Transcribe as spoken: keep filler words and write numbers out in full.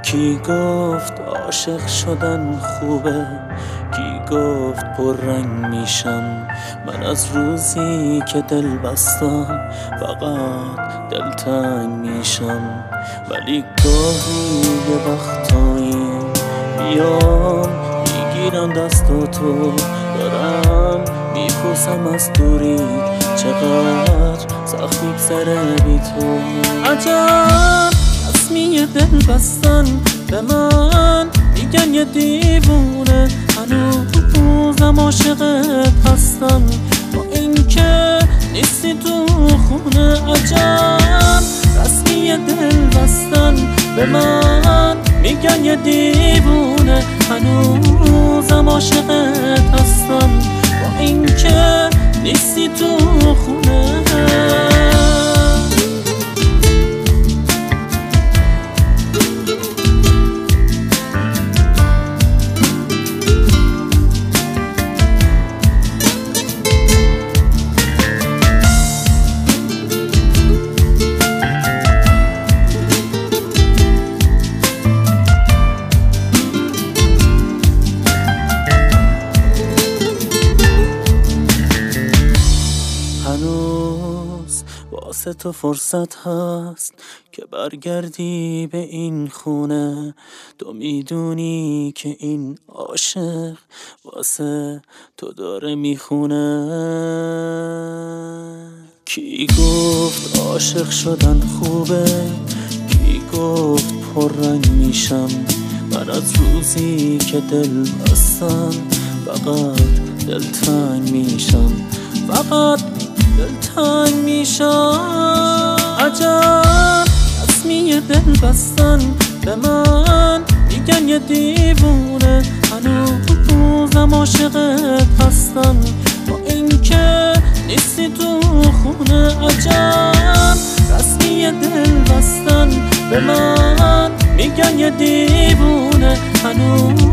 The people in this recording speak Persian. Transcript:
کی گفت عاشق شدن خوبه؟ کی گفت پررنگ میشم؟ من از روزی که دل بستم فقط دلتنگ میشم. ولی گاهی یه وقتایی بیام میگیرم دستاتو، دارم میپرسم از دوری چقدر سخت میگذره بی تو. عجب رسمی دل بستن به من میگن یه دیوونه، هنوزم عاشقت هستم با اینکه نیستی تو خونه. عجب رسمی دل بستن به من میگن یه دیوونه، هنوزم عاشقت هستم با اینکه نیستی تو خونه. هنوز واسه تو فرصت هست که برگردی به این خونه. تو میدونی که این عاشق واسه تو داره میخونه. کی گفت عاشق شدن خوبه؟ کی گفت پررنگ میشم؟ من از روزی که دل بستم فقط دلتنگ میشم، فقط دلتنگ میشم. عجب رسمی دل بستن به من میگن یه دیوونه، هنوزم عاشقت هستم با اینکه نیستی تو خونه. عجب رسمی دل بستن به من میگن یه دیوونه، هنوز